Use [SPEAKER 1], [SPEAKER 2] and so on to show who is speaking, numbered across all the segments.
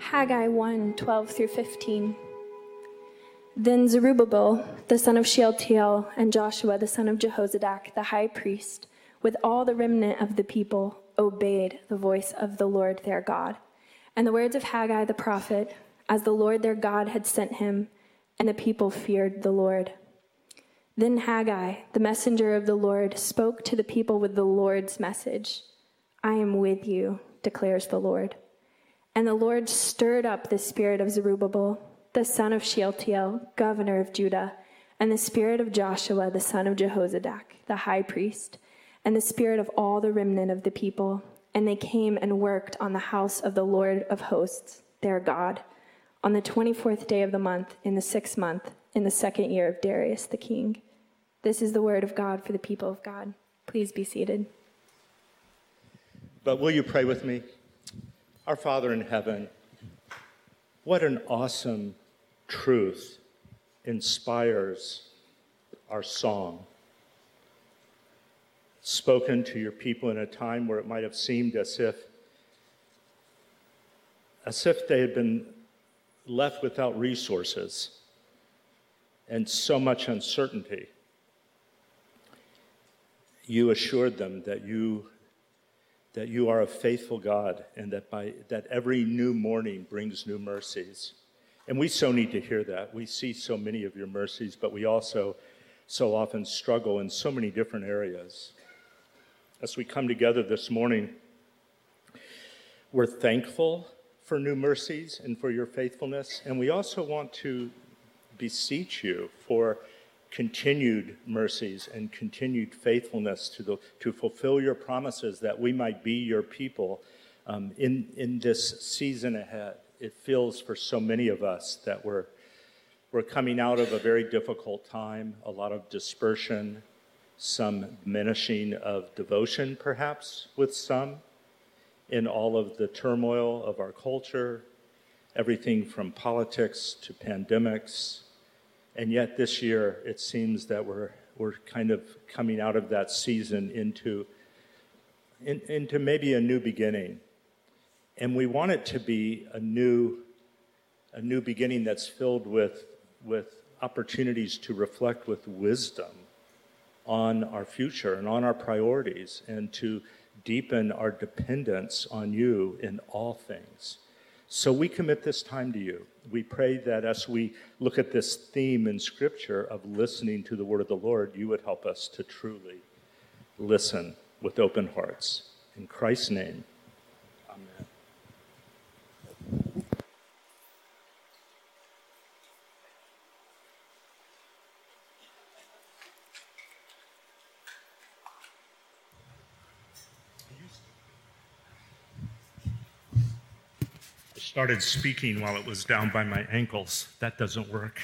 [SPEAKER 1] Haggai 1:12 through 15. Then Zerubbabel, the son of Shealtiel, and Joshua, the son of Jehozadak, the high priest, with all the remnant of the people, obeyed the voice of the Lord their God, and the words of Haggai the prophet, as the Lord their God had sent him, and the people feared the Lord. Then Haggai, the messenger of the Lord, spoke to the people with the Lord's message. I am with you, declares the Lord. And the Lord stirred up the spirit of Zerubbabel, the son of Shealtiel, governor of Judah, and the spirit of Joshua, the son of Jehozadak, the high priest, and the spirit of all the remnant of the people. And they came and worked on the house of the Lord of hosts, their God, on the 24th day of the month, in the 6th month, in the 2nd year of Darius the king. This is the word of God for the people of God. Please be seated.
[SPEAKER 2] But will you pray with me? Our Father in heaven, what an awesome truth inspires our song. Spoken to your people in a time where it might have seemed as if they had been left without resources and so much uncertainty. You assured them that you are a faithful God, and that every new morning brings new mercies. And we so need to hear that. We see so many of your mercies, but we also so often struggle in so many different areas. As we come together this morning, we're thankful for new mercies and for your faithfulness, and we also want to beseech you for continued mercies and continued faithfulness to fulfill your promises, that we might be your people in this season ahead. It feels for so many of us that we're coming out of a very difficult time, a lot of dispersion, some diminishing of devotion perhaps with some, in all of the turmoil of our culture, everything from politics to pandemics. And yet this year, it seems that we're kind of coming out of that season into maybe a new beginning. And we want it to be a new beginning that's filled with opportunities to reflect with wisdom on our future and on our priorities, and to deepen our dependence on you in all things. So we commit this time to you. We pray that as we look at this theme in Scripture of listening to the word of the Lord, you would help us to truly listen with open hearts. In Christ's name, amen. Started speaking while it was down by my ankles. That doesn't work.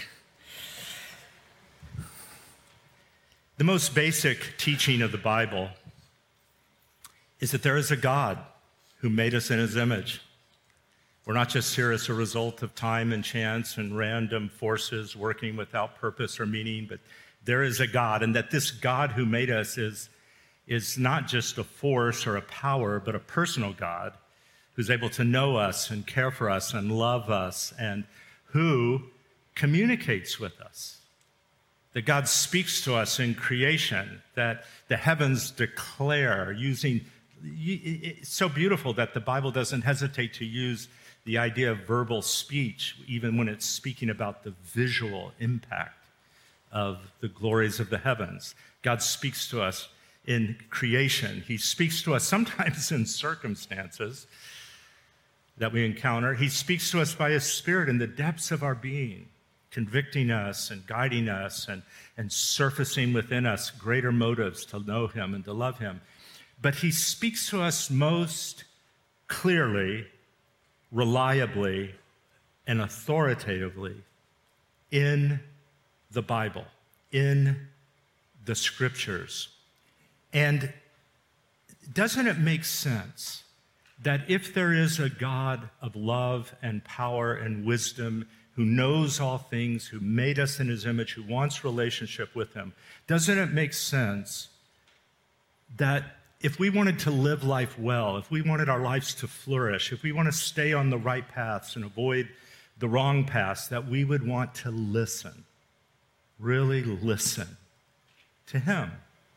[SPEAKER 2] The most basic teaching of the Bible is that there is a God who made us in his image. We're not just here as a result of time and chance and random forces working without purpose or meaning, but there is a God, and that this God who made us is not just a force or a power, but a personal God who's able to know us and care for us and love us, and who communicates with us. That God speaks to us in creation, that the heavens declare it's so beautiful that the Bible doesn't hesitate to use the idea of verbal speech, even when it's speaking about the visual impact of the glories of the heavens. God speaks to us in creation. He speaks to us sometimes in circumstances that we encounter. He speaks to us by his Spirit in the depths of our being, convicting us and guiding us and surfacing within us greater motives to know him and to love him. But he speaks to us most clearly, reliably, and authoritatively in the Bible, in the Scriptures. And doesn't it make sense that if there is a God of love and power and wisdom, who knows all things, who made us in his image, who wants relationship with him, doesn't it make sense that if we wanted to live life well, if we wanted our lives to flourish, if we want to stay on the right paths and avoid the wrong paths, that we would want to listen, really listen to him.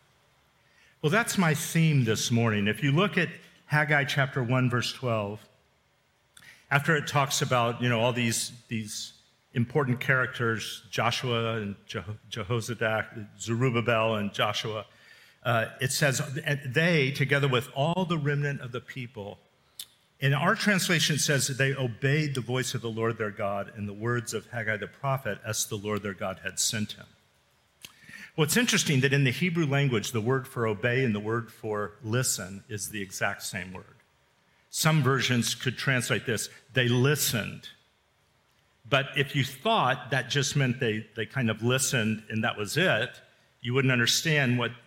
[SPEAKER 2] Well, that's my theme this morning. If you look at Haggai chapter 1, verse 12, after it talks about, all these important characters, Joshua and Jehozadak, Zerubbabel and Joshua, it says, they, together with all the remnant of the people, in our translation it says that they obeyed the voice of the Lord their God and the words of Haggai the prophet as the Lord their God had sent him. Well, it's interesting that in the Hebrew language, the word for obey and the word for listen is the exact same word. Some versions could translate this, they listened. But if you thought that just meant they kind of listened and that was it, you wouldn't understand what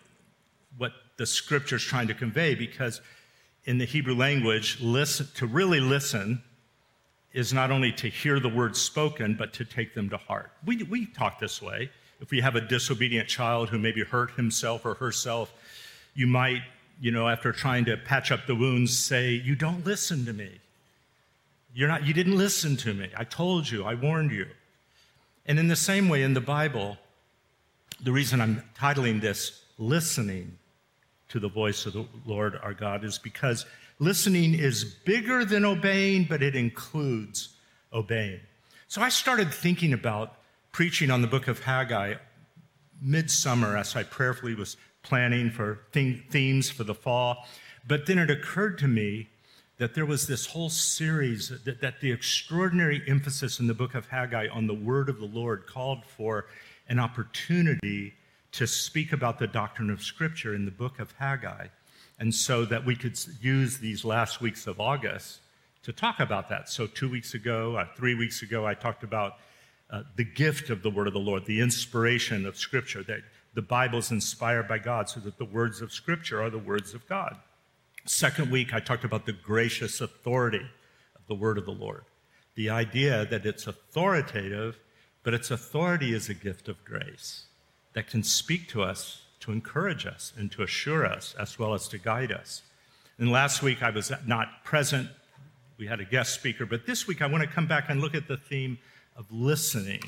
[SPEAKER 2] the scripture is trying to convey, because in the Hebrew language, to really listen is not only to hear the words spoken, but to take them to heart. We talk this way. If we have a disobedient child who maybe hurt himself or herself, you might, after trying to patch up the wounds, say, "You don't listen to me. You didn't listen to me. I told you, I warned you." And in the same way, in the Bible, the reason I'm titling this "Listening to the Voice of the Lord our God" is because listening is bigger than obeying, but it includes obeying. So I started thinking about preaching on the book of Haggai midsummer as I prayerfully was planning for themes for the fall. But then it occurred to me that there was this whole series, that the extraordinary emphasis in the book of Haggai on the word of the Lord called for an opportunity to speak about the doctrine of Scripture in the book of Haggai. And so that we could use these last weeks of August to talk about that. So 3 weeks ago, I talked about the gift of the word of the Lord, the inspiration of Scripture, that the Bible is inspired by God so that the words of Scripture are the words of God. Second week, I talked about the gracious authority of the word of the Lord, the idea that it's authoritative, but its authority is a gift of grace that can speak to us, to encourage us, and to assure us, as well as to guide us. And last week, I was not present. We had a guest speaker, but this week I want to come back and look at the theme of listening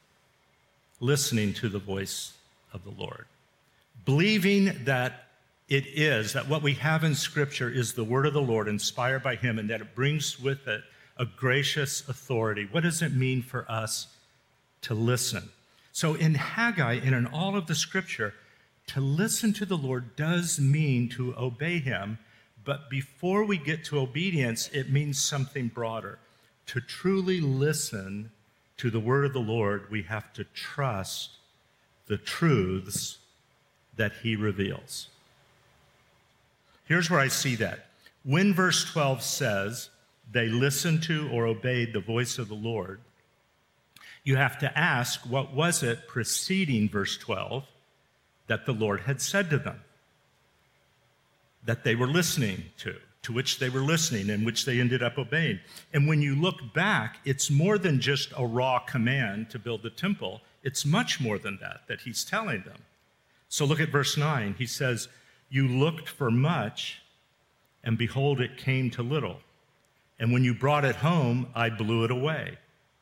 [SPEAKER 2] to the voice of the Lord, believing that what we have in Scripture is the word of the Lord inspired by him, and that it brings with it a gracious authority. What does it mean for us to listen? So in Haggai and in all of the Scripture, to listen to the Lord does mean to obey him, but before we get to obedience, it means something broader. To truly listen to the word of the Lord, we have to trust the truths that he reveals. Here's where I see that. When verse 12 says, they listened to or obeyed the voice of the Lord, you have to ask, what was it preceding verse 12 that the Lord had said to them, that they were listening to which they were listening and which they ended up obeying? And when you look back, it's more than just a raw command to build the temple. It's much more than that he's telling them. So look at verse 9. He says, you looked for much, and behold, it came to little. And when you brought it home, I blew it away.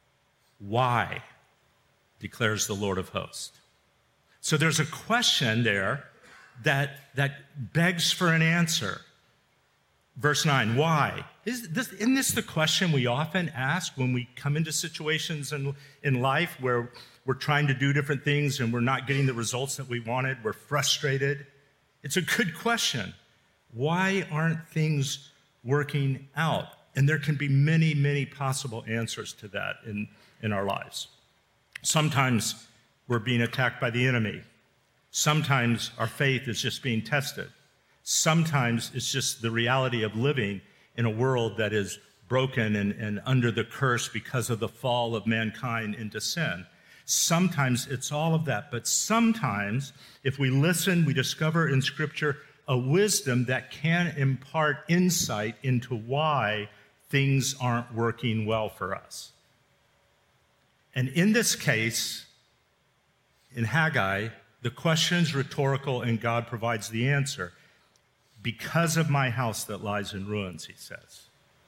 [SPEAKER 2] Why? Declares the Lord of hosts. So there's a question there that begs for an answer. Verse 9, why? Isn't this the question we often ask when we come into situations in life where we're trying to do different things and we're not getting the results that we wanted? We're frustrated. It's a good question. Why aren't things working out? And there can be many, many possible answers to that in our lives. Sometimes we're being attacked by the enemy. Sometimes our faith is just being tested. Sometimes it's just the reality of living in a world that is broken and under the curse because of the fall of mankind into sin. Sometimes it's all of that. But sometimes, if we listen, we discover in Scripture a wisdom that can impart insight into why things aren't working well for us. And in this case, in Haggai, the question is rhetorical and God provides the answer. because of my house that lies in ruins, he says.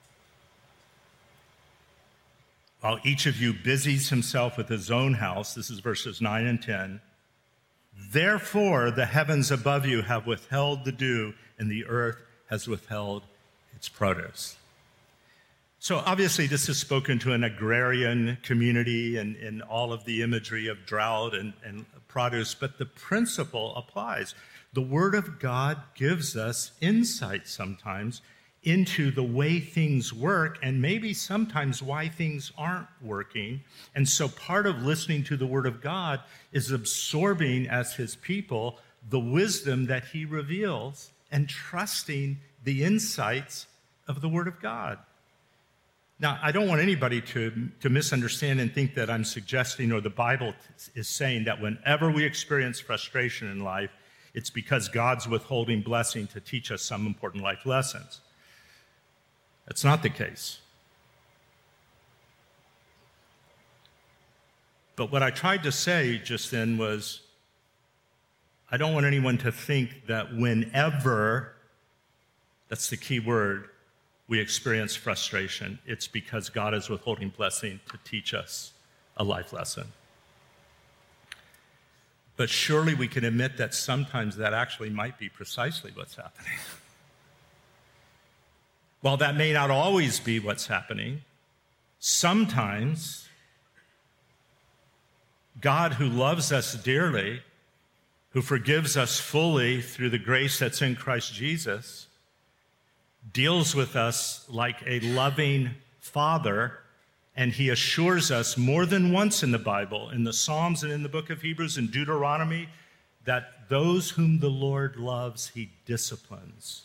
[SPEAKER 2] While each of you busies himself with his own house, this is verses 9 and 10, therefore the heavens above you have withheld the dew, and the earth has withheld its produce. So obviously this is spoken to an agrarian community and all of the imagery of drought and produce, but the principle applies. The Word of God gives us insight sometimes into the way things work and maybe sometimes why things aren't working. And so part of listening to the Word of God is absorbing as His people the wisdom that He reveals and trusting the insights of the Word of God. Now, I don't want anybody to misunderstand and think that I'm suggesting or the Bible is saying that whenever we experience frustration in life, it's because God's withholding blessing to teach us some important life lessons. That's not the case. But what I tried to say just then was, I don't want anyone to think that whenever, that's the key word, we experience frustration, it's because God is withholding blessing to teach us a life lesson. But surely we can admit that sometimes that actually might be precisely what's happening. While that may not always be what's happening, sometimes God, who loves us dearly, who forgives us fully through the grace that's in Christ Jesus, deals with us like a loving Father, and He assures us more than once in the Bible, in the Psalms and in the book of Hebrews and Deuteronomy, that those whom the Lord loves, He disciplines.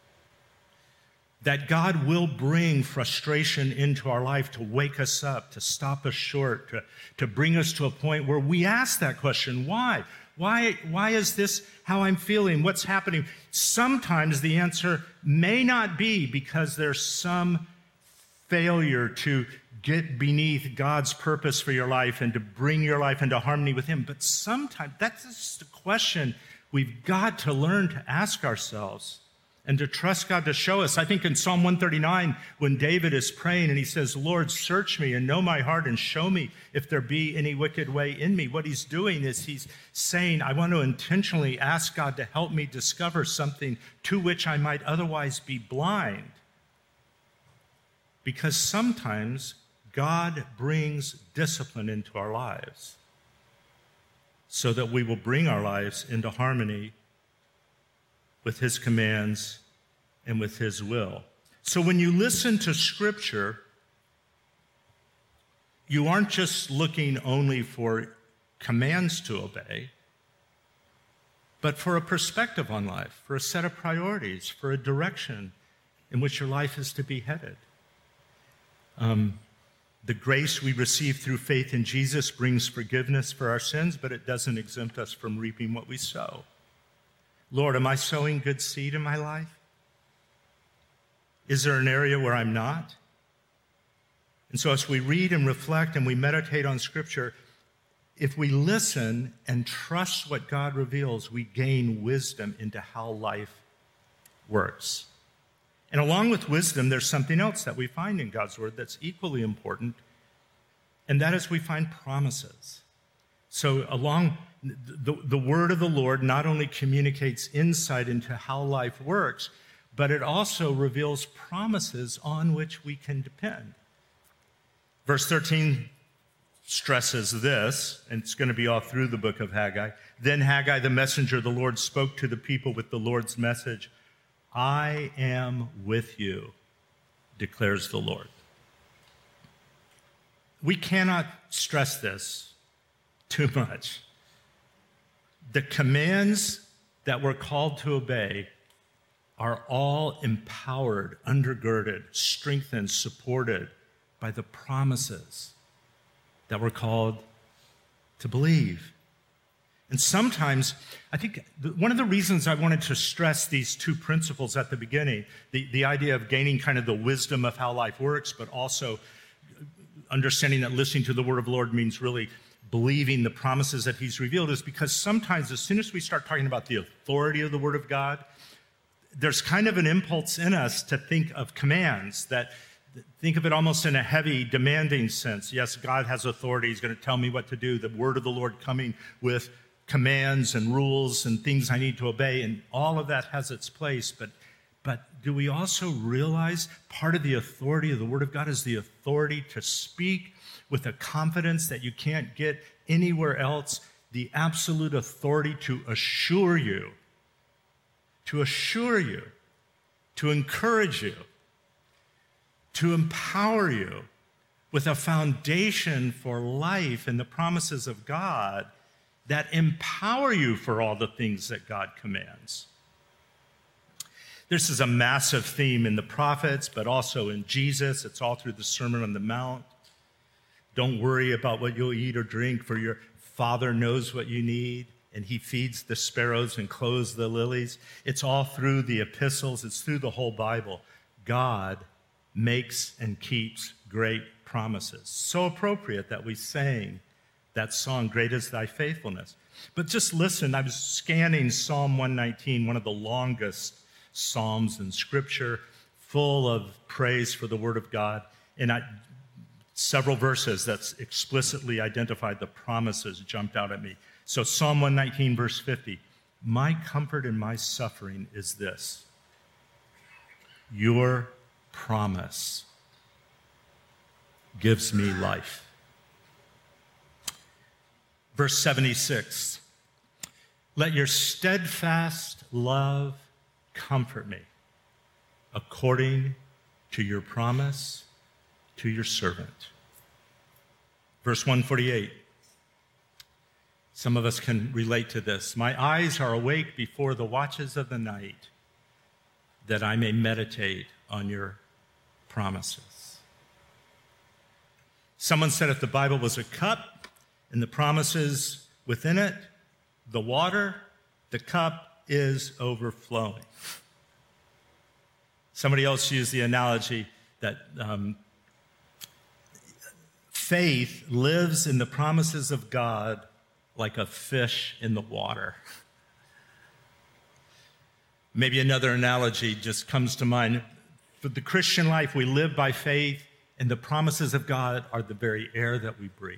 [SPEAKER 2] That God will bring frustration into our life to wake us up, to stop us short, to bring us to a point where we ask that question, why? Why is this how I'm feeling? What's happening? Sometimes the answer may not be because there's some failure to get beneath God's purpose for your life and to bring your life into harmony with Him. But sometimes that's just a question we've got to learn to ask ourselves and to trust God to show us. I think in Psalm 139, when David is praying and he says, Lord, search me and know my heart and show me if there be any wicked way in me. What he's doing is he's saying, I want to intentionally ask God to help me discover something to which I might otherwise be blind. Because sometimes God brings discipline into our lives so that we will bring our lives into harmony with His commands and with His will. So when you listen to Scripture, you aren't just looking only for commands to obey, but for a perspective on life, for a set of priorities, for a direction in which your life is to be headed. The grace we receive through faith in Jesus brings forgiveness for our sins, but it doesn't exempt us from reaping what we sow. Lord, am I sowing good seed in my life? Is there an area where I'm not? And so as we read and reflect and we meditate on Scripture, if we listen and trust what God reveals, we gain wisdom into how life works. And along with wisdom, there's something else that we find in God's Word that's equally important, and that is we find promises. So along the word of the Lord not only communicates insight into how life works, but it also reveals promises on which we can depend. Verse 13 stresses this, and it's going to be all through the book of Haggai. Then Haggai, the messenger of the Lord, spoke to the people with the Lord's message. I am with you, declares the Lord. We cannot stress this too much. The commands that we're called to obey are all empowered, undergirded, strengthened, supported by the promises that we're called to believe. And sometimes, I think one of the reasons I wanted to stress these two principles at the beginning, the idea of gaining kind of the wisdom of how life works, but also understanding that listening to the word of the Lord means really believing the promises that He's revealed, is because sometimes as soon as we start talking about the authority of the Word of God, there's kind of an impulse in us to think of commands, that think of it almost in a heavy, demanding sense. Yes, God has authority. He's going to tell me what to do. The word of the Lord coming with commands and rules and things I need to obey, and all of that has its place. But do we also realize part of the authority of the Word of God is the authority to speak with a confidence that you can't get anywhere else, the absolute authority to assure you, to encourage you, to empower you with a foundation for life and the promises of God that empower you for all the things that God commands. This is a massive theme in the prophets, but also in Jesus. It's all through the Sermon on the Mount. Don't worry about what you'll eat or drink, for your Father knows what you need, and he feeds the sparrows and clothes the lilies. It's all through the epistles. It's through the whole Bible. God makes and keeps great promises. So appropriate that we sang that song, Great is Thy Faithfulness. But just listen, I was scanning Psalm 119, one of the longest Psalms in Scripture, full of praise for the Word of God. And several verses that explicitly identified the promises jumped out at me. So Psalm 119, verse 50, my comfort in my suffering is this: your promise gives me life. Verse 76, let your steadfast love comfort me according to your promise to your servant. Verse 148, some of us can relate to this. My eyes are awake before the watches of the night, that I may meditate on your promises. Someone said if the Bible was a cup and the promises within it, the water, the cup is overflowing. Somebody else used the analogy that faith lives in the promises of God like a fish in the water. Maybe another analogy just comes to mind. For the Christian life, we live by faith, and the promises of God are the very air that we breathe.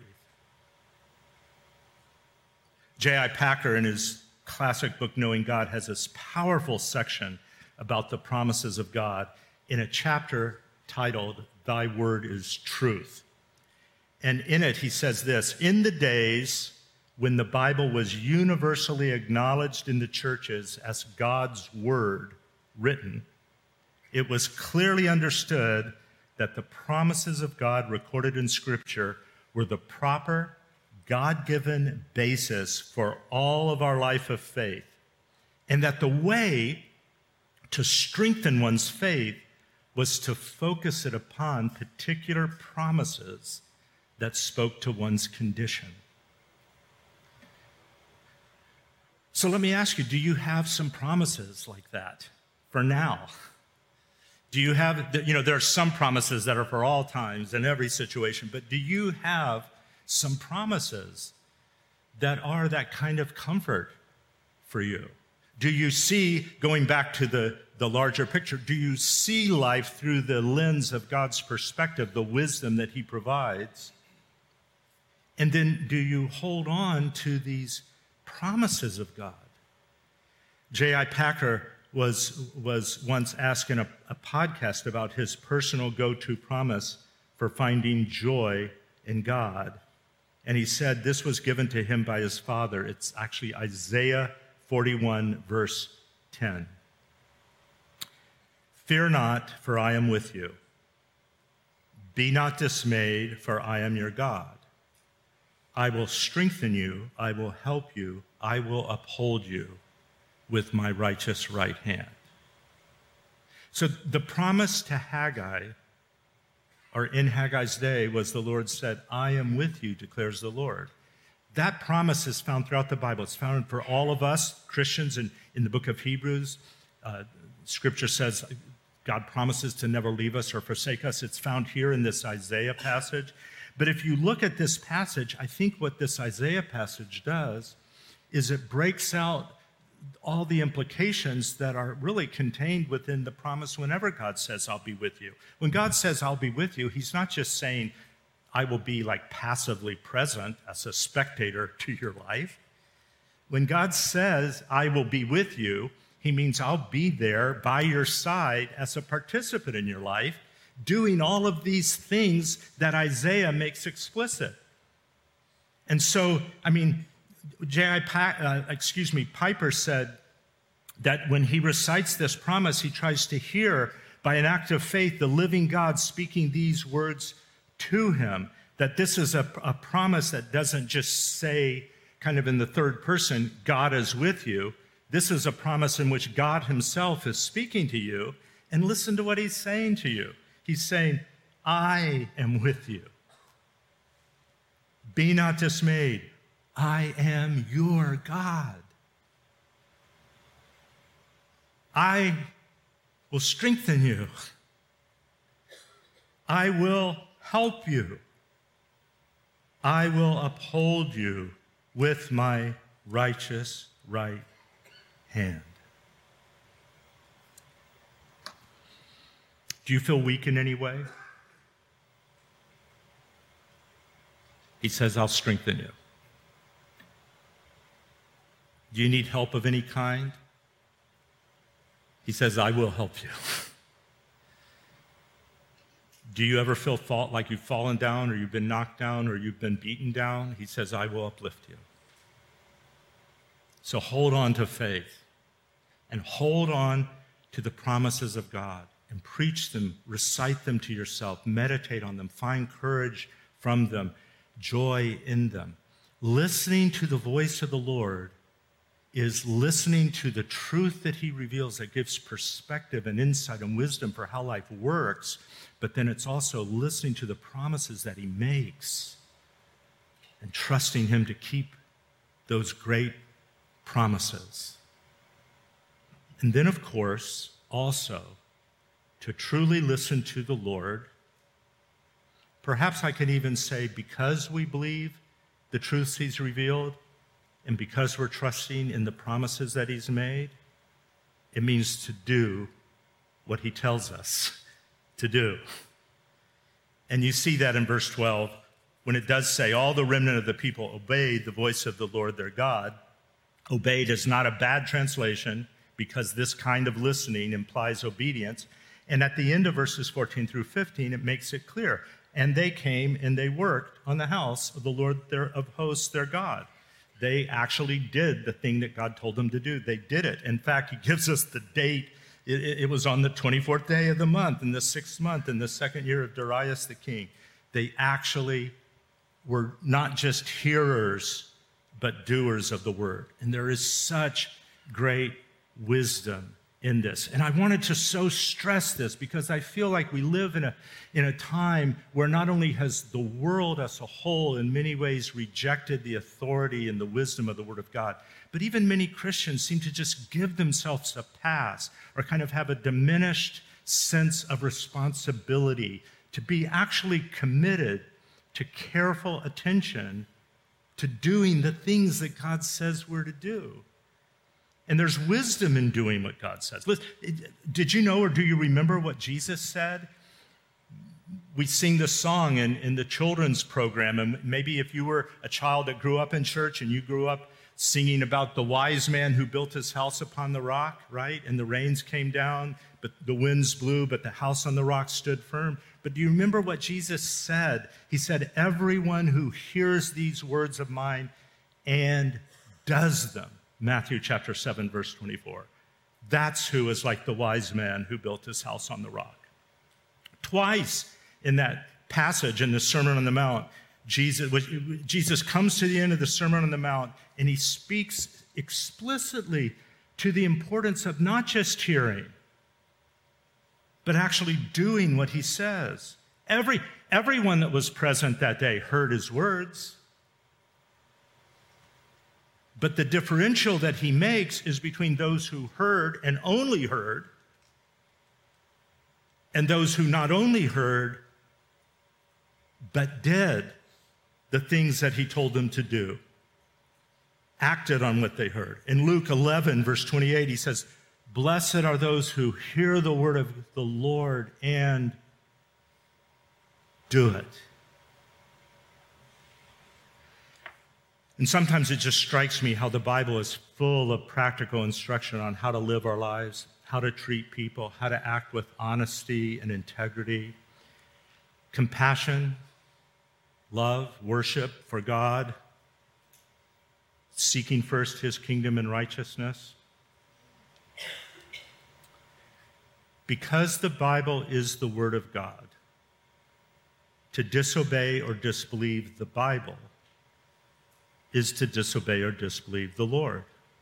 [SPEAKER 2] J.I. Packer, in his classic book, Knowing God, has this powerful section about the promises of God in a chapter titled, Thy Word is Truth. And in it, he says this: in the days when the Bible was universally acknowledged in the churches as God's Word written, it was clearly understood that the promises of God recorded in Scripture were the proper, God-given basis for all of our life of faith, and that the way to strengthen one's faith was to focus it upon particular promises that spoke to one's condition. So let me ask you, do you have some promises like that for now? Do you have, there are some promises that are for all times in every situation, but do you have some promises that are that kind of comfort for you? Do you see, going back to the larger picture, do you see life through the lens of God's perspective, the wisdom that he provides? And then do you hold on to these promises of God? J.I. Packer was once asked in a podcast about his personal go-to promise for finding joy in God. And he said this was given to him by his father. It's actually Isaiah 41, verse 10. Fear not, for I am with you. Be not dismayed, for I am your God. I will strengthen you, I will help you, I will uphold you with my righteous right hand. So the promise to Haggai, or in Haggai's day, was the Lord said, I am with you, declares the Lord. That promise is found throughout the Bible. It's found for all of us, Christians, in the book of Hebrews. Scripture says God promises to never leave us or forsake us. It's found here in this Isaiah passage. But if you look at this passage, I think what this Isaiah passage does is it breaks out all the implications that are really contained within the promise whenever God says, I'll be with you. When God says, I'll be with you, he's not just saying, I will be like passively present as a spectator to your life. When God says, I will be with you, he means I'll be there by your side as a participant in your life, doing all of these things that Isaiah makes explicit. And so, Piper said that when he recites this promise, he tries to hear by an act of faith the living God speaking these words to him, that this is a promise that doesn't just say, kind of in the third person, God is with you. This is a promise in which God himself is speaking to you. And listen to what he's saying to you. He's saying, I am with you. Be not dismayed. I am your God. I will strengthen you. I will help you. I will uphold you with my righteous right hand. Do you feel weak in any way? He says, I'll strengthen you. Do you need help of any kind? He says, I will help you. Do you ever feel like you've fallen down or you've been knocked down or you've been beaten down? He says, I will uplift you. So hold on to faith and hold on to the promises of God and preach them, recite them to yourself, meditate on them, find courage from them, joy in them. Listening to the voice of the Lord is listening to the truth that he reveals that gives perspective and insight and wisdom for how life works, but then it's also listening to the promises that he makes and trusting him to keep those great promises. And then, of course, also to truly listen to the Lord. Perhaps I can even say, because we believe the truths he's revealed, and because we're trusting in the promises that he's made, it means to do what he tells us to do. And you see that in verse 12, when it does say, all the remnant of the people obeyed the voice of the Lord their God. Obeyed is not a bad translation, because this kind of listening implies obedience. And at the end of verses 14 through 15, it makes it clear. And they came and they worked on the house of the Lord of hosts, their God. They actually did the thing that God told them to do. They did it. In fact, he gives us the date. It was on the 24th day of the month, in the 6th month, in the 2nd year of Darius the king. They actually were not just hearers, but doers of the word. And there is such great wisdom in this. And I wanted to so stress this because I feel like we live in a time where not only has the world as a whole in many ways rejected the authority and the wisdom of the Word of God, but even many Christians seem to just give themselves a pass or kind of have a diminished sense of responsibility to be actually committed to careful attention to doing the things that God says we're to do. And there's wisdom in doing what God says. Did you know or do you remember what Jesus said? We sing this song in the children's program, and maybe if you were a child that grew up in church and you grew up singing about the wise man who built his house upon the rock, right? And the rains came down, but the winds blew, but the house on the rock stood firm. But do you remember what Jesus said? He said, everyone who hears these words of mine and does them. Matthew chapter 7, verse 24. That's who is like the wise man who built his house on the rock. Twice in that passage in the Sermon on the Mount, Jesus comes to the end of the Sermon on the Mount and he speaks explicitly to the importance of not just hearing, but actually doing what he says. Everyone that was present that day heard his words. But the differential that he makes is between those who heard and only heard and those who not only heard, but did the things that he told them to do. acted on what they heard. In Luke 11, verse 28, he says, "Blessed are those who hear the word of the Lord and do it." And sometimes it just strikes me how the Bible is full of practical instruction on how to live our lives, how to treat people, how to act with honesty and integrity, compassion, love, worship for God, seeking first his kingdom and righteousness. Because the Bible is the Word of God, to disobey or disbelieve the Bible is to disobey or disbelieve the Lord.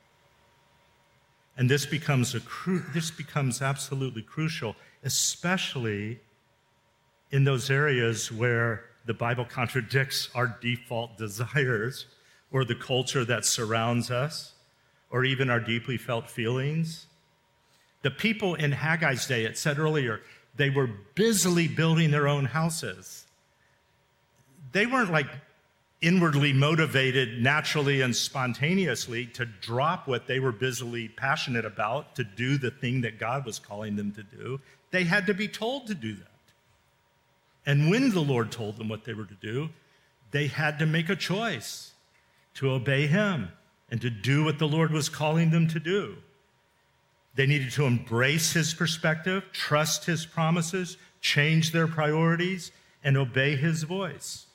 [SPEAKER 2] And this becomes absolutely crucial, especially in those areas where the Bible contradicts our default desires or the culture that surrounds us or even our deeply felt feelings. The people in Haggai's day, it said earlier, they were busily building their own houses. They weren't like inwardly motivated naturally and spontaneously to drop what they were busily passionate about to do the thing that God was calling them to do. They had to be told to do that. And when the Lord told them what they were to do, they had to make a choice to obey him and to do what the Lord was calling them to do. They needed to embrace his perspective, trust his promises, change their priorities, and obey his voice.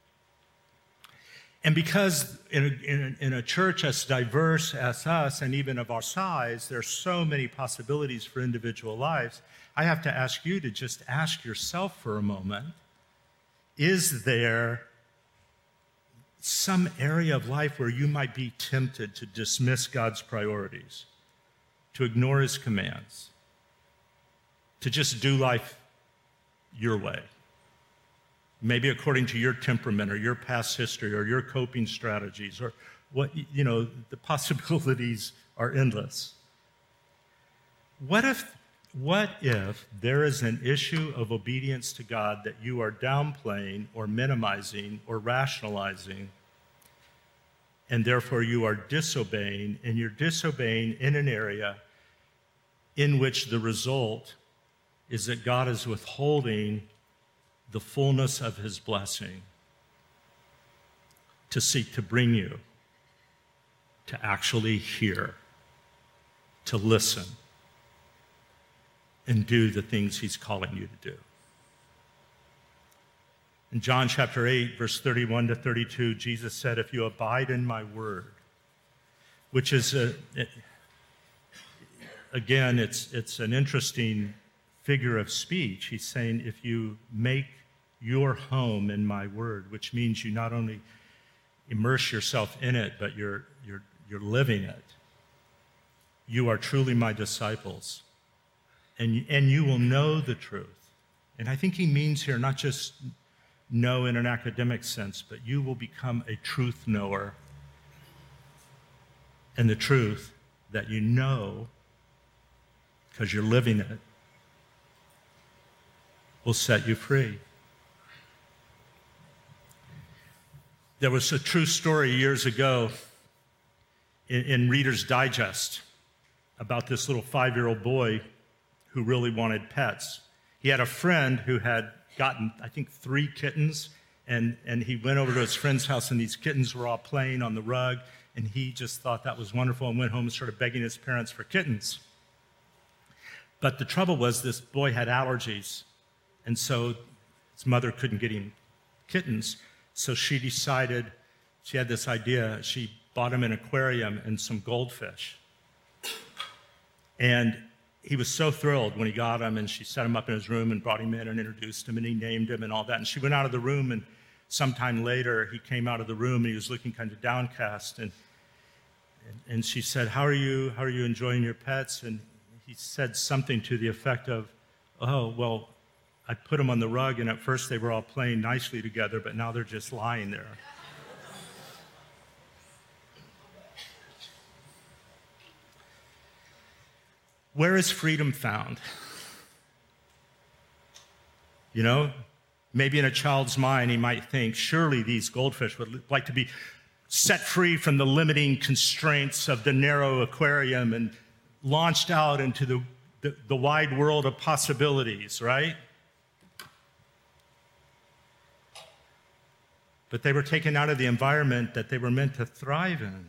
[SPEAKER 2] And because in a church as diverse as us and even of our size, there's so many possibilities for individual lives, I have to ask you to just ask yourself for a moment, is there some area of life where you might be tempted to dismiss God's priorities, to ignore his commands, to just do life your way? Maybe according to your temperament or your past history or your coping strategies or what, the possibilities are endless. What if there is an issue of obedience to God that you are downplaying or minimizing or rationalizing, and therefore you are disobeying, and you're disobeying in an area in which the result is that God is withholding the fullness of his blessing to seek to bring you to actually hear, to listen, and do the things he's calling you to do. In John chapter 8, verse 31 to 32, Jesus said, "If you abide in my word," which is, again, it's an interesting figure of speech. He's saying, if you make your home in my word, which means you not only immerse yourself in it, but you're living it. You are truly my disciples, and you will know the truth. And I think he means here not just know in an academic sense, but you will become a truth knower. And the truth that you know, because you're living it, will set you free. There was a true story years ago in Reader's Digest about this little 5-year-old boy who really wanted pets. He had a friend who had gotten, I think, 3 kittens, and he went over to his friend's house, and these kittens were all playing on the rug, and he just thought that was wonderful and went home and started begging his parents for kittens. But the trouble was this boy had allergies, and so his mother couldn't get him kittens. So she decided, she had this idea, she bought him an aquarium and some goldfish. And he was so thrilled when he got him, and she set him up in his room and brought him in and introduced him, and he named him and all that. And she went out of the room, and sometime later he came out of the room and he was looking kind of downcast. And she said, How are you enjoying your pets? And he said something to the effect of, "Oh, well, I put them on the rug, and at first they were all playing nicely together, but now they're just lying there." Where is freedom found? Maybe in a child's mind, he might think, surely these goldfish would like to be set free from the limiting constraints of the narrow aquarium and launched out into the wide world of possibilities, right? But they were taken out of the environment that they were meant to thrive in.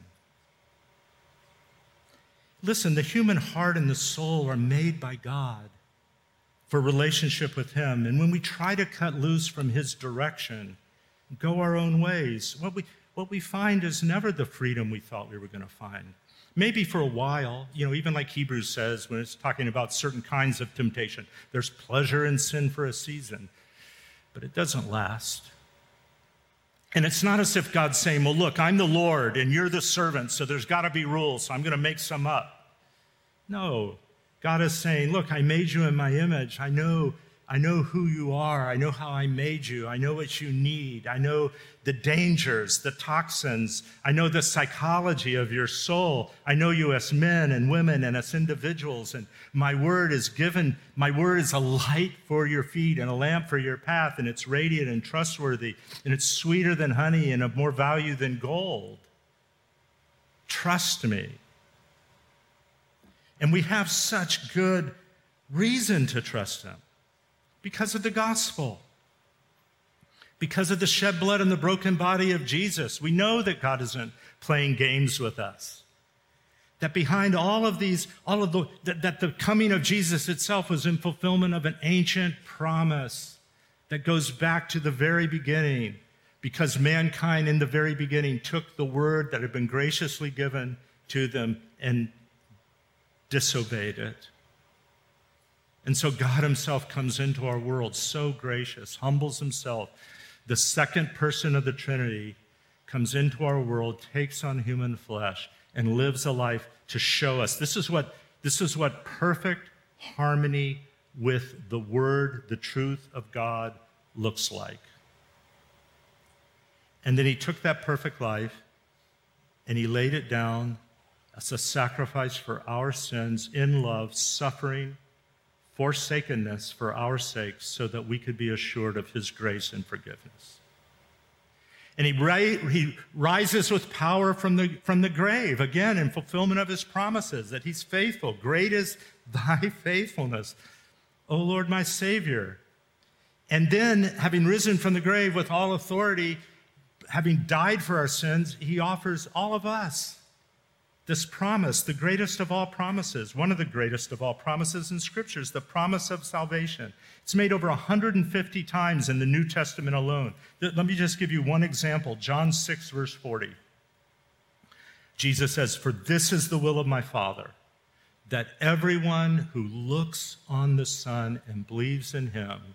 [SPEAKER 2] Listen, the human heart and the soul are made by God for relationship with him. And when we try to cut loose from his direction, go our own ways, what we find is never the freedom we thought we were going to find. Maybe for a while, even like Hebrews says when it's talking about certain kinds of temptation, there's pleasure in sin for a season, but it doesn't last. And it's not as if God's saying, well, look, I'm the Lord and you're the servant, so there's got to be rules, so I'm going to make some up. No, God is saying, look, I made you in my image. I know who you are. I know how I made you. I know what you need. I know the dangers, the toxins. I know the psychology of your soul. I know you as men and women and as individuals. And my word is a light for your feet and a lamp for your path. And it's radiant and trustworthy. And it's sweeter than honey and of more value than gold. Trust me. And we have such good reason to trust him. Because of the gospel, because of the shed blood and the broken body of Jesus. We know that God isn't playing games with us. That behind that the coming of Jesus itself was in fulfillment of an ancient promise that goes back to the very beginning, because mankind in the very beginning took the word that had been graciously given to them and disobeyed it. And so God himself comes into our world, so gracious, humbles himself. The second person of the Trinity comes into our world, takes on human flesh, and lives a life to show us. This is what perfect harmony with the word, the truth of God looks like. And then he took that perfect life and he laid it down as a sacrifice for our sins in love, suffering, forsakenness for our sakes, so that we could be assured of his grace and forgiveness. And he rises with power from the grave, again, in fulfillment of his promises, that he's faithful. Great is thy faithfulness, O Lord, my Savior. And then, having risen from the grave with all authority, having died for our sins, he offers all of us this promise, the greatest of all promises, one of the greatest of all promises in Scriptures, the promise of salvation. It's made over 150 times in the New Testament alone. Let me just give you one example. John 6, verse 40. Jesus says, "For this is the will of my Father, that everyone who looks on the Son and believes in him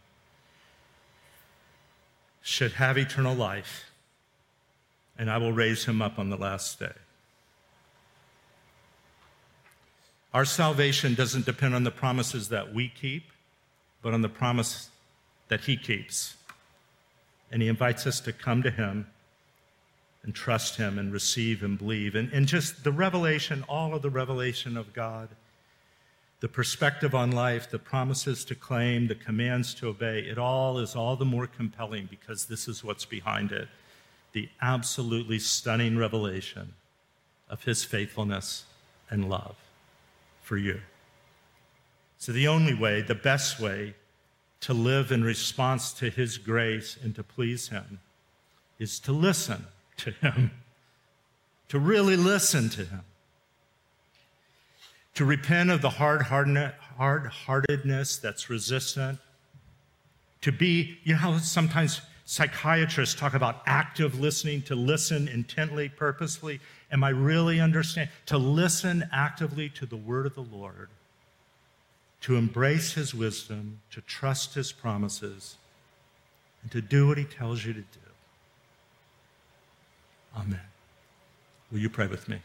[SPEAKER 2] should have eternal life, and I will raise him up on the last day." Our salvation doesn't depend on the promises that we keep, but on the promise that he keeps. And he invites us to come to him and trust him and receive and believe. And just the revelation, all of the revelation of God, the perspective on life, the promises to claim, the commands to obey, it all is all the more compelling because this is what's behind it. The absolutely stunning revelation of his faithfulness and love for you. So the only way, the best way to live in response to his grace and to please him is to listen to him, to really listen to him, to repent of the hard-heartedness that's resistant, to be, how sometimes psychiatrists talk about active listening, to listen intently, purposefully. Am I really understanding? To listen actively to the word of the Lord, to embrace his wisdom, to trust his promises, and to do what he tells you to do. Amen. Will you pray with me?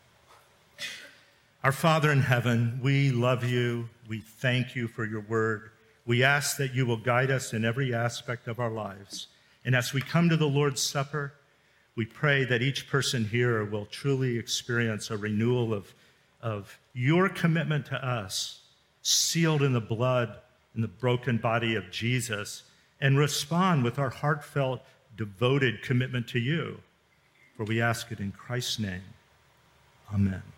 [SPEAKER 2] Our Father in heaven, we love you. We thank you for your word. We ask that you will guide us in every aspect of our lives. And as we come to the Lord's Supper, we pray that each person here will truly experience a renewal of your commitment to us, sealed in the blood and the broken body of Jesus, and respond with our heartfelt, devoted commitment to you. For we ask it in Christ's name. Amen.